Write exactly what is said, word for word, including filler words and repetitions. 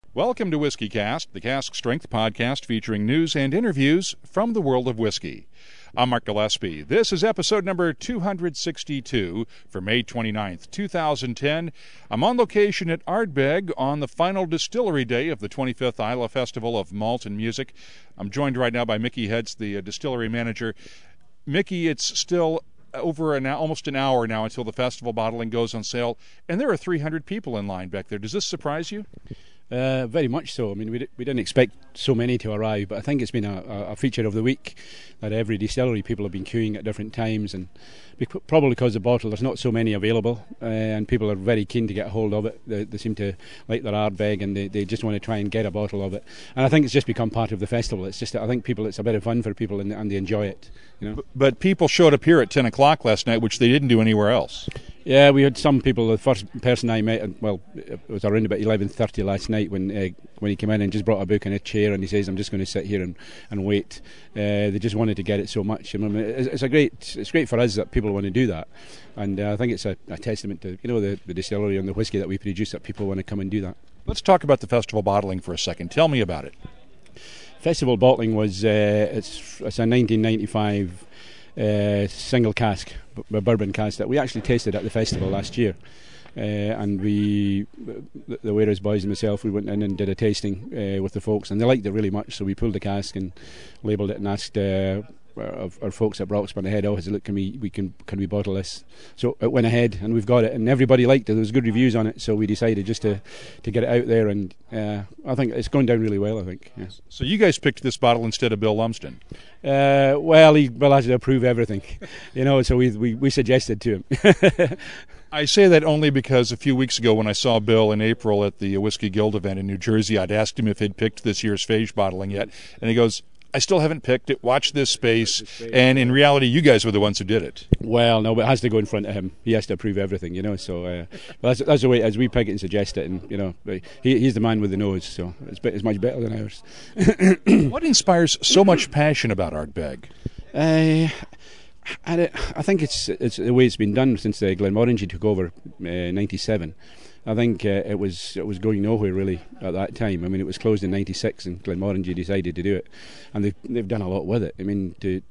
Welcome to Whiskey Cast, the Cask Strength podcast featuring news and interviews from the world of whiskey. I'm Mark Gillespie. This is episode number two hundred sixty-two for May twenty-ninth, two thousand ten. I'm on location at Ardbeg on the final distillery day of the twenty-fifth Islay Festival of Malt and Music. I'm joined right now by Mickey Heads, the uh, distillery manager. Mickey, it's still over an almost an hour now until the festival bottling goes on sale, and there are three hundred people in line back there. Does this surprise you? Uh, very much so. I mean, we, d- we didn't expect so many to arrive, but I think it's been a, a feature of the week that every distillery people have been queuing at different times, and bec- probably because the bottle there's not so many available, uh, and people are very keen to get a hold of it. They, they seem to like their Ardbeg, and they, they just want to try and get a bottle of it. And I think it's just become part of the festival. It's just I think people it's a bit of fun for people, and, and they enjoy it. You know. But, but people showed up here at ten o'clock last night, which they didn't do anywhere else. Yeah, we had some people. The first person I met, well, it was around about eleven thirty last night when uh, when he came in and just brought a book and a chair, and he says, "I'm just going to sit here and, and wait." Uh, they just wanted to get it so much. I mean, it's, it's a great, it's great for us that people want to do that, and uh, I think it's a, a testament to you know the, the distillery and the whiskey that we produce that people want to come and do that. Let's talk about the festival bottling for a second. Tell me about it. Festival bottling was uh, it's it's a nineteen ninety-five. Uh, single cask, b- bourbon cask that we actually tasted at the festival last year, uh, and we, the, the Warehouse boys and myself, we went in and did a tasting uh, with the folks, and they liked it really much. So we pulled the cask and labelled it and asked uh, our, our folks at Broxburn, the head office, look, can we, we can can we bottle this? So it went ahead, and we've got it, and everybody liked it. There was good reviews on it, so we decided just to, to get it out there, and uh, I think it's going down really well. I think. Yeah. So you guys picked this bottle instead of Bill Lumsden. Uh, well, he Bill has to approve everything, you know. So we we, we suggested to him. I say that only because a few weeks ago when I saw Bill in April at the Whiskey Guild event in New Jersey, I'd asked him if he'd picked this year's Phage bottling yet, and he goes, I still haven't picked it. Watch this space. And in reality, you guys were the ones who did it. Well, no, but it has to go in front of him. He has to approve everything, you know. So uh, that's, that's the way as we pick it and suggest it. And you know, he, he's the man with the nose, so it's, it's much better than ours. What inspires so much passion about Ardbeg? Uh, I, I think it's it's the way it's been done since uh, Glenmorangie took over in uh, ninety-seven. I think uh, it was it was going nowhere really at that time. I mean, it was closed in ninety-six, and Glenmorangie decided to do it, and they've they've done a lot with it. I mean, to